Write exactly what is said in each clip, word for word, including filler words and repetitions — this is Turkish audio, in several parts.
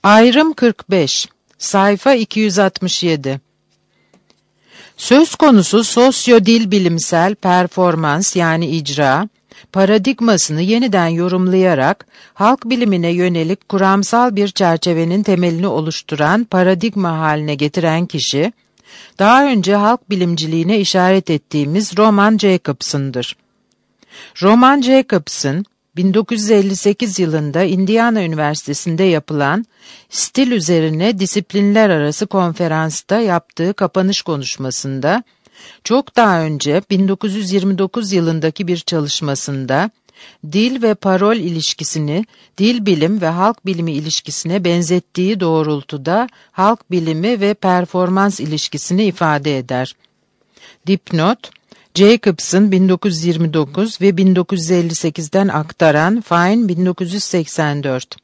Ayrım kırk beş, sayfa iki yüz altmış yedi. Söz konusu sosyo-dil bilimsel performans yani icra, paradigmasını yeniden yorumlayarak halk bilimine yönelik kuramsal bir çerçevenin temelini oluşturan paradigma haline getiren kişi, daha önce halk bilimciliğine işaret ettiğimiz Roman Jacobson'dır. Roman Jacobson, bin dokuz yüz elli sekiz yılında Indiana Üniversitesi'nde yapılan stil üzerine disiplinler arası konferansta yaptığı kapanış konuşmasında, çok daha önce bin dokuz yüz yirmi dokuz yılındaki bir çalışmasında, dil ve parol ilişkisini dil bilim ve halk bilimi ilişkisine benzettiği doğrultuda halk bilimi ve performans ilişkisini ifade eder. Dipnot: Jacobson bin dokuz yüz yirmi dokuz ve bin dokuz yüz elli sekizden aktaran Fine bin dokuz yüz seksen dört.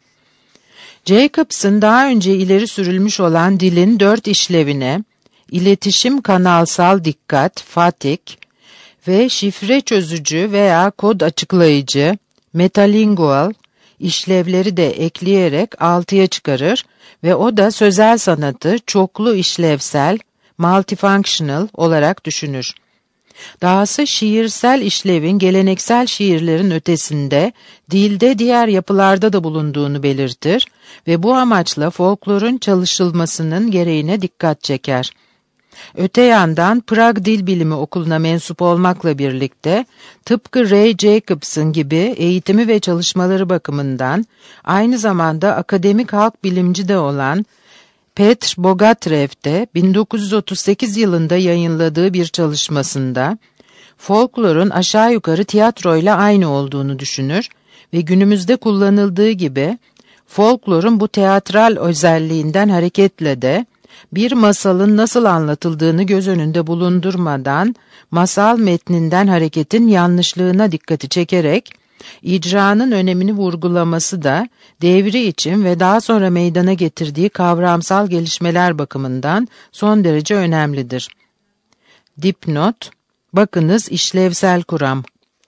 Jacobson daha önce ileri sürülmüş olan dilin dört işlevine, iletişim kanalsal dikkat, fatik ve şifre çözücü veya kod açıklayıcı, metalingual işlevleri de ekleyerek altıya çıkarır ve o da sözel sanatı çoklu işlevsel, multifunctional olarak düşünür. Dahası şiirsel işlevin geleneksel şiirlerin ötesinde dilde diğer yapılarda da bulunduğunu belirtir ve bu amaçla folklorun çalışılmasının gereğine dikkat çeker. Öte yandan Prag Dil Bilimi Okulu'na mensup olmakla birlikte tıpkı Ray Jacobson gibi eğitimi ve çalışmaları bakımından aynı zamanda akademik halk bilimci de olan Petr Bogatrev de bin dokuz yüz otuz sekiz yılında yayınladığı bir çalışmasında folklorun aşağı yukarı tiyatroyla aynı olduğunu düşünür ve günümüzde kullanıldığı gibi folklorun bu teatral özelliğinden hareketle de bir masalın nasıl anlatıldığını göz önünde bulundurmadan masal metninden hareketin yanlışlığına dikkati çekerek icranın önemini vurgulaması da devri için ve daha sonra meydana getirdiği kavramsal gelişmeler bakımından son derece önemlidir. Dipnot: bakınız işlevsel kuram.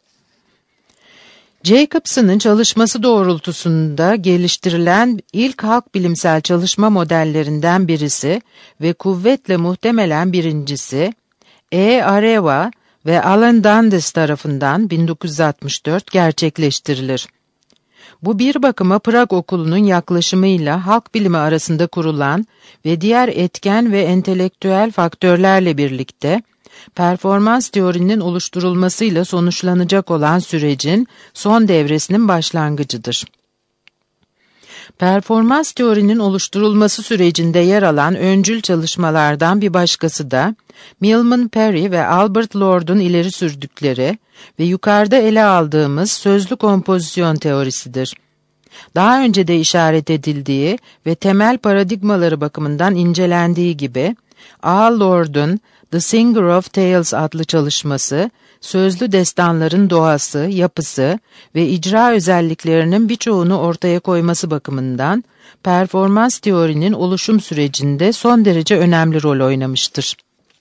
Jacobson'ın çalışması doğrultusunda geliştirilen ilk halk bilimsel çalışma modellerinden birisi ve kuvvetle muhtemelen birincisi, E. Areva ve Alan Dundes tarafından bin dokuz yüz altmış dört gerçekleştirilir. Bu bir bakıma Prag Okulu'nun yaklaşımıyla halk bilimi arasında kurulan ve diğer etken ve entelektüel faktörlerle birlikte performans teorinin oluşturulmasıyla sonuçlanacak olan sürecin son devresinin başlangıcıdır. Performans teorinin oluşturulması sürecinde yer alan öncül çalışmalardan bir başkası da Milman Parry ve Albert Lord'un ileri sürdükleri ve yukarıda ele aldığımız sözlü kompozisyon teorisidir. Daha önce de işaret edildiği ve temel paradigmaları bakımından incelendiği gibi A. Lord'un The Singer of Tales adlı çalışması, sözlü destanların doğası, yapısı ve icra özelliklerinin birçoğunu ortaya koyması bakımından performans teorinin oluşum sürecinde son derece önemli rol oynamıştır.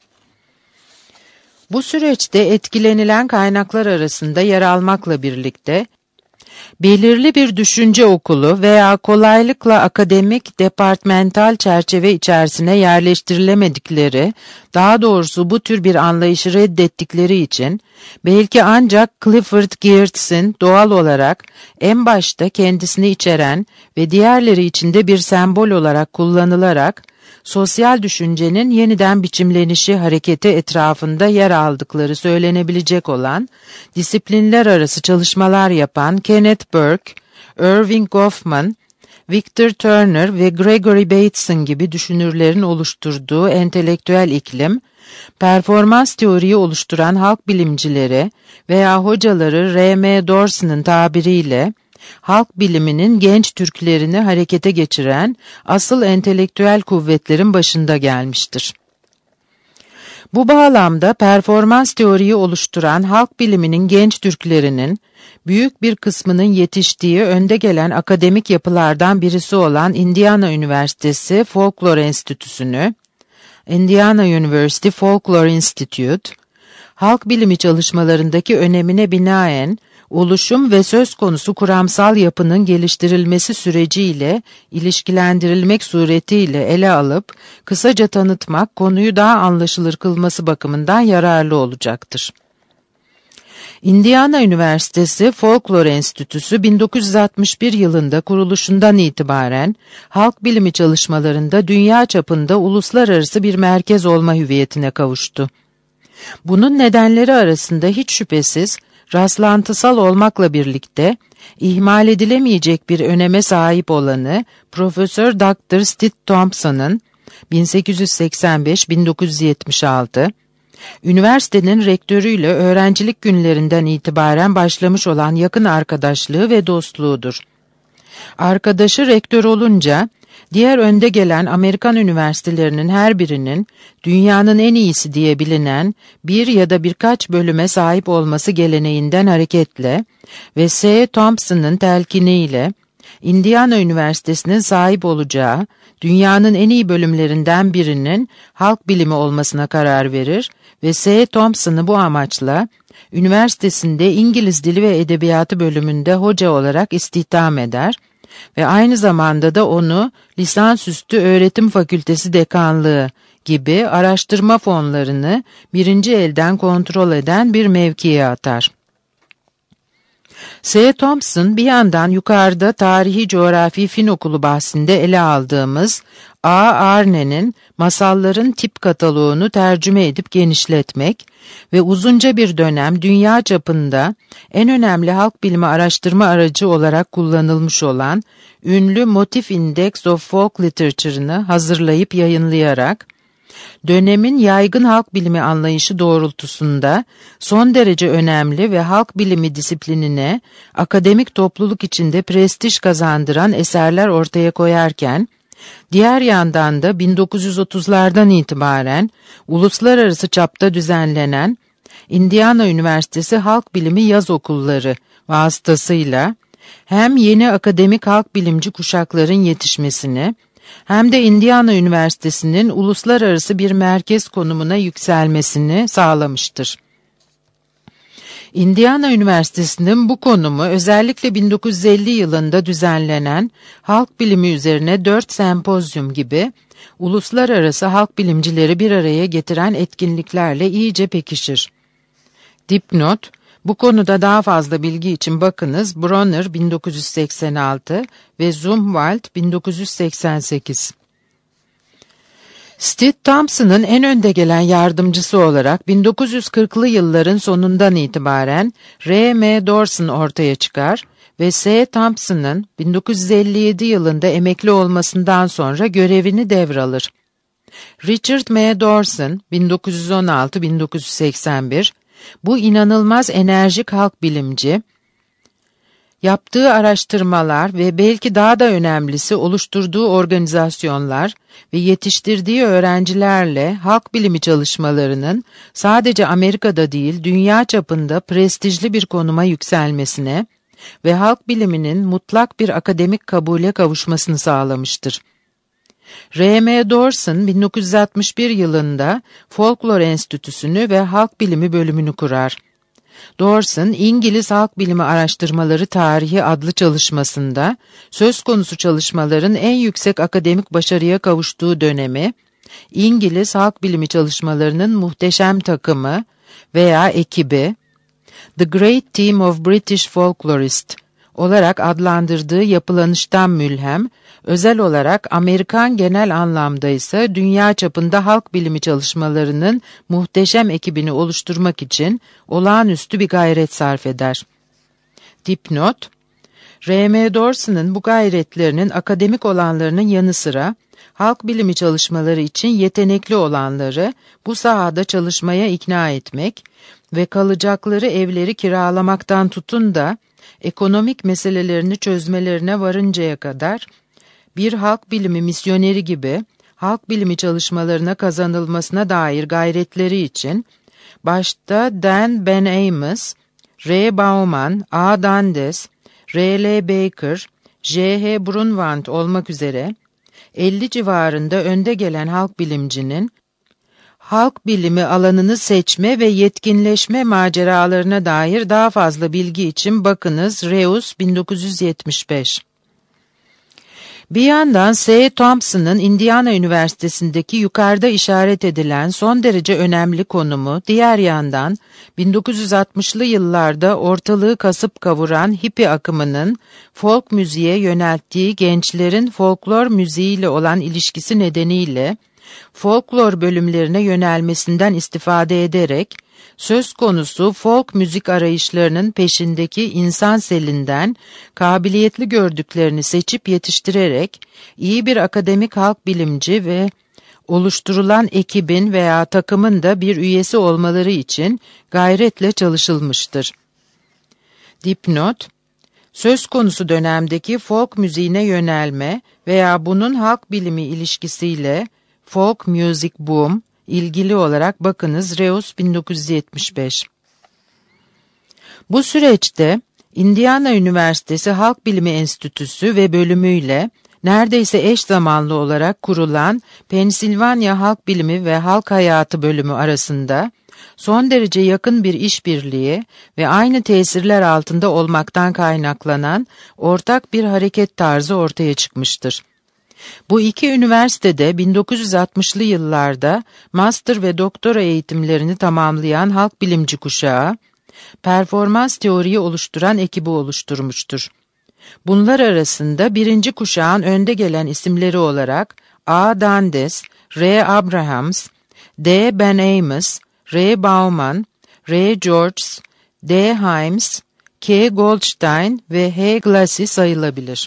Bu süreçte etkilenilen kaynaklar arasında yer almakla birlikte, belirli bir düşünce okulu veya kolaylıkla akademik, departmental çerçeve içerisine yerleştirilemedikleri, daha doğrusu bu tür bir anlayışı reddettikleri için, belki ancak Clifford Geertz'in doğal olarak en başta kendisini içeren ve diğerleri içinde bir sembol olarak kullanılarak, sosyal düşüncenin yeniden biçimlenişi hareketi etrafında yer aldıkları söylenebilecek olan, disiplinler arası çalışmalar yapan Kenneth Burke, Irving Goffman, Victor Turner ve Gregory Bateson gibi düşünürlerin oluşturduğu entelektüel iklim, performans teoriyi oluşturan halk bilimcileri veya hocaları R M Dorsey'nin tabiriyle, halk biliminin genç Türklerini harekete geçiren asıl entelektüel kuvvetlerin başında gelmiştir. Bu bağlamda performans teoriyi oluşturan halk biliminin genç Türklerinin büyük bir kısmının yetiştiği önde gelen akademik yapılardan birisi olan Indiana Üniversitesi Folklore Enstitüsü'nü, Indiana University Folklore Institute, halk bilimi çalışmalarındaki önemine binaen oluşum ve söz konusu kuramsal yapının geliştirilmesi süreciyle ilişkilendirilmek suretiyle ele alıp kısaca tanıtmak konuyu daha anlaşılır kılması bakımından yararlı olacaktır. Indiana Üniversitesi Folklor Enstitüsü bin dokuz yüz altmış bir yılında kuruluşundan itibaren halk bilimi çalışmalarında dünya çapında uluslararası bir merkez olma hüviyetine kavuştu. Bunun nedenleri arasında hiç şüphesiz rastlantısal olmakla birlikte ihmal edilemeyecek bir öneme sahip olanı Profesör doktor Stitt Thompson'ın bin sekiz yüz seksen beş - bin dokuz yüz yetmiş altı üniversitenin rektörüyle öğrencilik günlerinden itibaren başlamış olan yakın arkadaşlığı ve dostluğudur. Arkadaşı rektör olunca diğer önde gelen Amerikan üniversitelerinin her birinin dünyanın en iyisi diye bilinen bir ya da birkaç bölüme sahip olması geleneğinden hareketle ve S. Thompson'ın telkiniyle Indiana Üniversitesi'nin sahip olacağı dünyanın en iyi bölümlerinden birinin halk bilimi olmasına karar verir ve S. Thompson'ı bu amaçla üniversitesinde İngiliz Dili ve Edebiyatı bölümünde hoca olarak istihdam eder ve aynı zamanda da onu lisansüstü öğretim fakültesi dekanlığı gibi araştırma fonlarını birinci elden kontrol eden bir mevkiye atar. S. Thompson bir yandan yukarıda tarihi coğrafi fen okulu bahsinde ele aldığımız A. Arne'nin masalların tip kataloğunu tercüme edip genişletmek ve uzunca bir dönem dünya çapında en önemli halk bilimi araştırma aracı olarak kullanılmış olan ünlü Motif Index of Folk Literature'ını hazırlayıp yayınlayarak dönemin yaygın halk bilimi anlayışı doğrultusunda son derece önemli ve halk bilimi disiplinine akademik topluluk içinde prestij kazandıran eserler ortaya koyarken, diğer yandan da bin dokuz yüz otuzlardan itibaren uluslararası çapta düzenlenen Indiana Üniversitesi Halk Bilimi Yaz Okulları vasıtasıyla hem yeni akademik halk bilimci kuşakların yetişmesini hem de Indiana Üniversitesi'nin uluslararası bir merkez konumuna yükselmesini sağlamıştır. Indiana Üniversitesi'nin bu konumu özellikle bin dokuz yüz elli yılında düzenlenen halk bilimi üzerine dört sempozyum gibi uluslararası halk bilimcileri bir araya getiren etkinliklerle iyice pekişir. Dipnot: bu konuda daha fazla bilgi için bakınız Bronner bin dokuz yüz seksen altı ve Zumwalt bin dokuz yüz seksen sekiz. Stitt Thompson'ın en önde gelen yardımcısı olarak bin dokuz yüz kırklı yılların sonundan itibaren R M Dorson ortaya çıkar ve S. Thompson'ın bin dokuz yüz elli yedi yılında emekli olmasından sonra görevini devralır. Richard M. Dorson bin dokuz yüz on altı - bin dokuz yüz seksen bir bu inanılmaz enerjik halk bilimci, yaptığı araştırmalar ve belki daha da önemlisi oluşturduğu organizasyonlar ve yetiştirdiği öğrencilerle halk bilimi çalışmalarının sadece Amerika'da değil dünya çapında prestijli bir konuma yükselmesine ve halk biliminin mutlak bir akademik kabule kavuşmasını sağlamıştır. R M Dorson bin dokuz yüz altmış bir yılında Folklor Enstitüsü'nü ve Halk Bilimi bölümünü kurar. Dorson, İngiliz Halk Bilimi Araştırmaları Tarihi adlı çalışmasında söz konusu çalışmaların en yüksek akademik başarıya kavuştuğu dönemi, İngiliz halk bilimi çalışmalarının muhteşem takımı veya ekibi, The Great Team of British Folklorists olarak adlandırdığı yapılanıştan mülhem, özel olarak Amerikan genel anlamda ise dünya çapında halk bilimi çalışmalarının muhteşem ekibini oluşturmak için olağanüstü bir gayret sarf eder. Dipnot: R M Dorson'ın bu gayretlerinin akademik olanlarının yanı sıra, halk bilimi çalışmaları için yetenekli olanları bu sahada çalışmaya ikna etmek ve kalacakları evleri kiralamaktan tutun da ekonomik meselelerini çözmelerine varıncaya kadar bir halk bilimi misyoneri gibi halk bilimi çalışmalarına kazanılmasına dair gayretleri için başta Dan Ben Amos, R. Bauman, A. Dundes, R. L. Baker, J. H. Brunvand olmak üzere elli civarında önde gelen halk bilimcinin halk bilimi alanını seçme ve yetkinleşme maceralarına dair daha fazla bilgi için bakınız Reus bin dokuz yüz yetmiş beş. Bir yandan S. Thompson'ın Indiana Üniversitesi'ndeki yukarıda işaret edilen son derece önemli konumu, diğer yandan bin dokuz yüz altmışlı yıllarda ortalığı kasıp kavuran hippie akımının folk müziğe yönelttiği gençlerin folklor müziğiyle olan ilişkisi nedeniyle folklor bölümlerine yönelmesinden istifade ederek söz konusu folk müzik arayışlarının peşindeki insan selinden kabiliyetli gördüklerini seçip yetiştirerek iyi bir akademik halk bilimci ve oluşturulan ekibin veya takımın da bir üyesi olmaları için gayretle çalışılmıştır. Dipnot: söz konusu dönemdeki folk müziğine yönelme veya bunun halk bilimi ilişkisiyle folk music boom ilgili olarak bakınız Reus bin dokuz yüz yetmiş beş. Bu süreçte Indiana Üniversitesi Halk Bilimi Enstitüsü ve bölümüyle neredeyse eş zamanlı olarak kurulan Pensilvanya Halk Bilimi ve Halk Hayatı bölümü arasında son derece yakın bir işbirliği ve aynı tesirler altında olmaktan kaynaklanan ortak bir hareket tarzı ortaya çıkmıştır. Bu iki üniversitede bin dokuz yüz altmışlı yıllarda master ve doktora eğitimlerini tamamlayan halk bilimci kuşağı, performans teoriyi oluşturan ekibi oluşturmuştur. Bunlar arasında birinci kuşağın önde gelen isimleri olarak A. Dundes, R. Abrahams, D. Ben Amos, R. Bauman, R. Georges, D. Himes, K. Goldstein ve H. Glassy sayılabilir.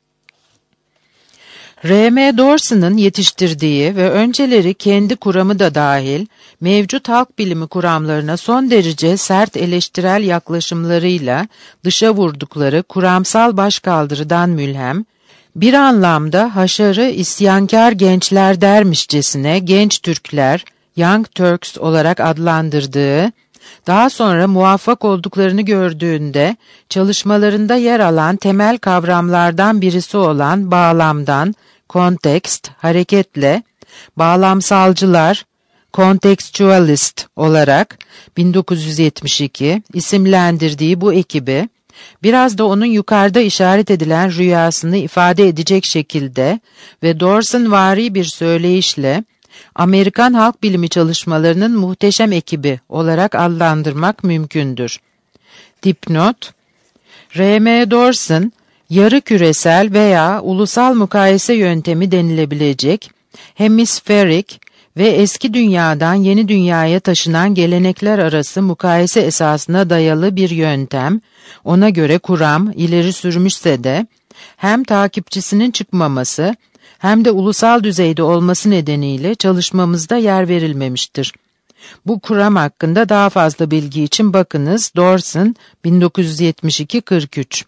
R M Dorsey'nin yetiştirdiği ve önceleri kendi kuramı da dahil mevcut halk bilimi kuramlarına son derece sert eleştirel yaklaşımlarıyla dışa vurdukları kuramsal başkaldırıdan mülhem, bir anlamda haşarı isyankar gençler dermişçesine genç Türkler, Young Turks olarak adlandırdığı, daha sonra muvaffak olduklarını gördüğünde çalışmalarında yer alan temel kavramlardan birisi olan bağlamdan, kontekst, hareketle, bağlamsalcılar, contextualist olarak bin dokuz yüz yetmiş iki isimlendirdiği bu ekibi, biraz da onun yukarıda işaret edilen rüyasını ifade edecek şekilde ve Dorsey'vari bir söyleyişle, Amerikan halk bilimi çalışmalarının muhteşem ekibi olarak adlandırmak mümkündür. Dipnot: R M Dorsey, yarı küresel veya ulusal mukayese yöntemi denilebilecek, hemisferik ve eski dünyadan yeni dünyaya taşınan gelenekler arası mukayese esasına dayalı bir yöntem, ona göre kuram ileri sürmüşse de, hem takipçisinin çıkmaması, hem de ulusal düzeyde olması nedeniyle çalışmamızda yer verilmemiştir. Bu kuram hakkında daha fazla bilgi için bakınız Dorsey bin dokuz yüz yetmiş iki kırk üç.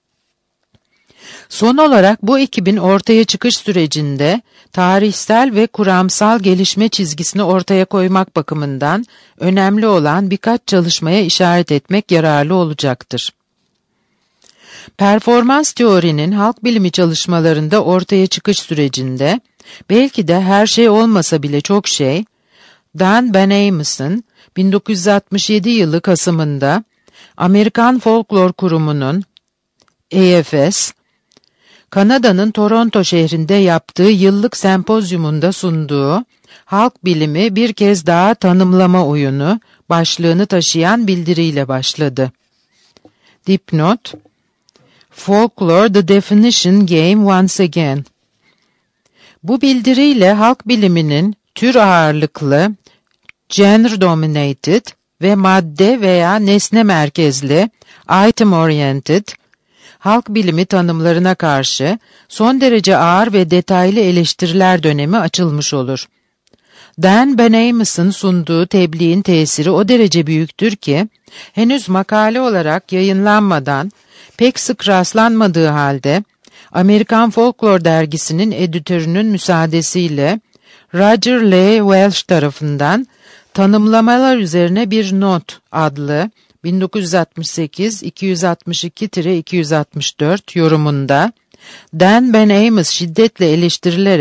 Son olarak bu ekibin ortaya çıkış sürecinde tarihsel ve kuramsal gelişme çizgisini ortaya koymak bakımından önemli olan birkaç çalışmaya işaret etmek yararlı olacaktır. Performans teorinin halk bilimi çalışmalarında ortaya çıkış sürecinde, belki de her şey olmasa bile çok şey, Dan Ben Amos'un bin dokuz yüz altmış yedi yılı Kasım'ında Amerikan Folklor Kurumu'nun A F S, Kanada'nın Toronto şehrinde yaptığı yıllık sempozyumunda sunduğu halk bilimi bir kez daha tanımlama oyunu başlığını taşıyan bildiriyle başladı. Dipnot: Folklore The Definition Game Once Again. Bu bildiriyle halk biliminin tür ağırlıklı, genre dominated ve madde veya nesne merkezli, item oriented, halk bilimi tanımlarına karşı son derece ağır ve detaylı eleştiriler dönemi açılmış olur. Dan Ben Amos'un sunduğu tebliğin tesiri o derece büyüktür ki, henüz makale olarak yayınlanmadan, pek sık rastlanmadığı halde, Amerikan Folklor dergisinin editörünün müsaadesiyle Roger L. Welch tarafından Tanımlamalar üzerine bir not adlı bin dokuz yüz altmış sekiz iki yüz altmış iki iki yüz altmış dört yorumunda Dan Ben Amos şiddetle eleştirilerek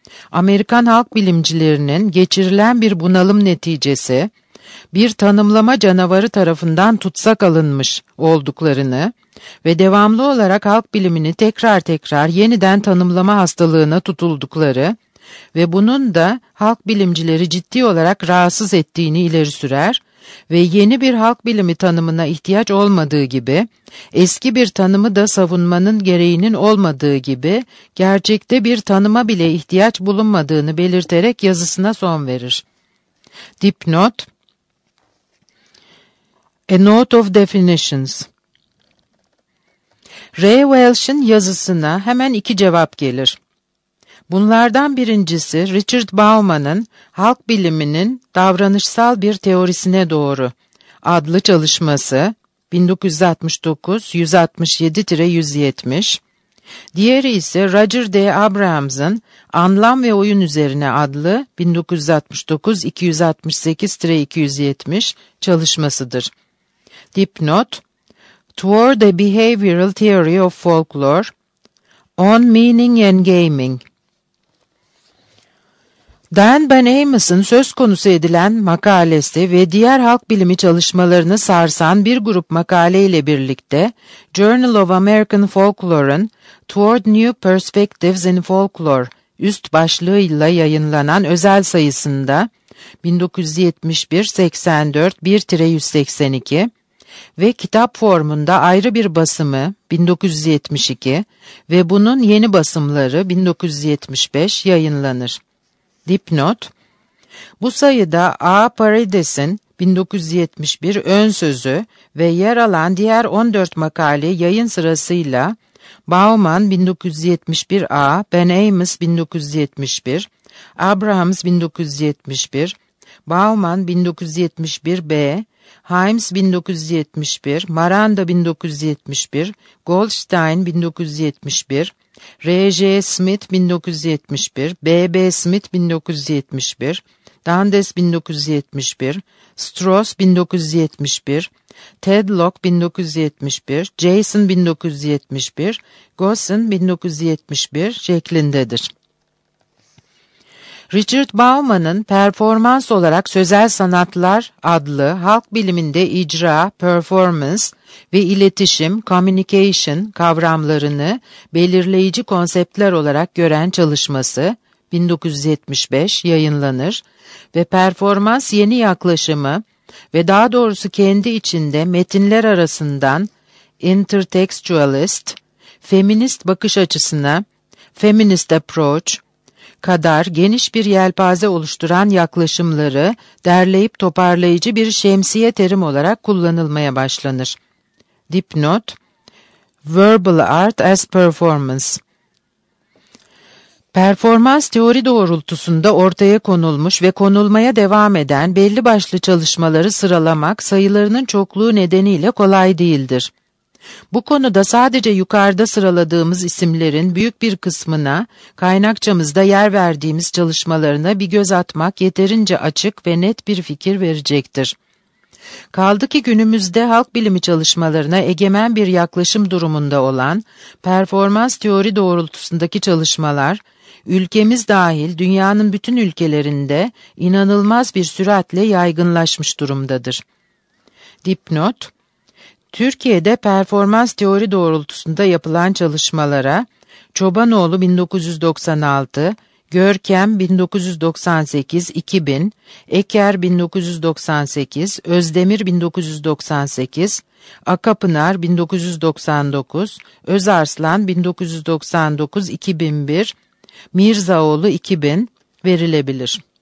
Amerikan halk bilimcilerinin geçirilen bir bunalım neticesi, bir tanımlama canavarı tarafından tutsak alınmış olduklarını ve devamlı olarak halk bilimini tekrar tekrar yeniden tanımlama hastalığına tutuldukları ve bunun da halk bilimcileri ciddi olarak rahatsız ettiğini ileri sürer ve yeni bir halk bilimi tanımına ihtiyaç olmadığı gibi, eski bir tanımı da savunmanın gereğinin olmadığı gibi, gerçekte bir tanıma bile ihtiyaç bulunmadığını belirterek yazısına son verir. Dipnot: A Note of Definitions. Ray Welch'in yazısına hemen iki cevap gelir. Bunlardan birincisi Richard Bauman'ın Halk Biliminin Davranışsal Bir Teorisine Doğru adlı çalışması bin dokuz yüz altmış dokuz yüz altmış yedi yüz yetmiş. Diğeri ise Roger D. Abrahams'ın Anlam ve Oyun Üzerine adlı bin dokuz yüz altmış dokuz iki yüz altmış sekiz iki yüz yetmiş çalışmasıdır. Dipnot: Toward a Behavioral Theory of Folklore, On Meaning and Gaming. Dan Ben Amos'un söz konusu edilen makalesi ve diğer halk bilimi çalışmalarını sarsan bir grup makaleyle birlikte Journal of American Folklore'ın Toward New Perspectives in Folklore üst başlığıyla yayınlanan özel sayısında bin dokuz yüz yetmiş bir seksen dört bir yüz seksen iki ve kitap formunda ayrı bir basımı bin dokuz yüz yetmiş iki ve bunun yeni basımları bin dokuz yüz yetmiş beş yayınlanır. Dipnot: Bu sayıda A. Paredes'in bin dokuz yüz yetmiş bir ön sözü ve yer alan diğer on dört makale yayın sırasıyla Bauman bin dokuz yüz yetmiş bir A, Ben Amos bin dokuz yüz yetmiş bir, Abrahams bin dokuz yüz yetmiş bir, Bauman bin dokuz yüz yetmiş bir B, Himes bin dokuz yüz yetmiş bir, Maranda bin dokuz yüz yetmiş bir, Goldstein bin dokuz yüz yetmiş bir, R J Smith bin dokuz yüz yetmiş bir, B B Smith bin dokuz yüz yetmiş bir, Dundes bin dokuz yüz yetmiş bir, Strauss bin dokuz yüz yetmiş bir, Tedlock bin dokuz yüz yetmiş bir, Jason bin dokuz yüz yetmiş bir, Gosson bin dokuz yüz yetmiş bir şeklindedir. Richard Bauman'ın Performans olarak Sözel Sanatlar adlı halk biliminde icra, performance ve iletişim, communication kavramlarını belirleyici konseptler olarak gören çalışması bin dokuz yüz yetmiş beş yayınlanır ve performans yeni yaklaşımı ve daha doğrusu kendi içinde metinler arasından intertextualist, feminist bakış açısına, feminist approach kadar geniş bir yelpaze oluşturan yaklaşımları derleyip toparlayıcı bir şemsiye terim olarak kullanılmaya başlanır. Dipnot: Verbal Art as Performance. Performans teori doğrultusunda ortaya konulmuş ve konulmaya devam eden belli başlı çalışmaları sıralamak sayılarının çokluğu nedeniyle kolay değildir. Bu konuda sadece yukarıda sıraladığımız isimlerin büyük bir kısmına, kaynakçamızda yer verdiğimiz çalışmalarına bir göz atmak yeterince açık ve net bir fikir verecektir. Kaldı ki günümüzde halk bilimi çalışmalarına egemen bir yaklaşım durumunda olan performans teori doğrultusundaki çalışmalar, ülkemiz dahil dünyanın bütün ülkelerinde inanılmaz bir süratle yaygınlaşmış durumdadır. Dipnot: Türkiye'de performans teori doğrultusunda yapılan çalışmalara Çobanoğlu bin dokuz yüz doksan altı, Görkem bin dokuz yüz doksan sekiz iki bin, Eker bin dokuz yüz doksan sekiz, Özdemir bin dokuz yüz doksan sekiz, Akapınar bin dokuz yüz doksan dokuz, Özarslan bin dokuz yüz doksan dokuz iki bin bir, Mirzaoğlu iki bin verilebilir.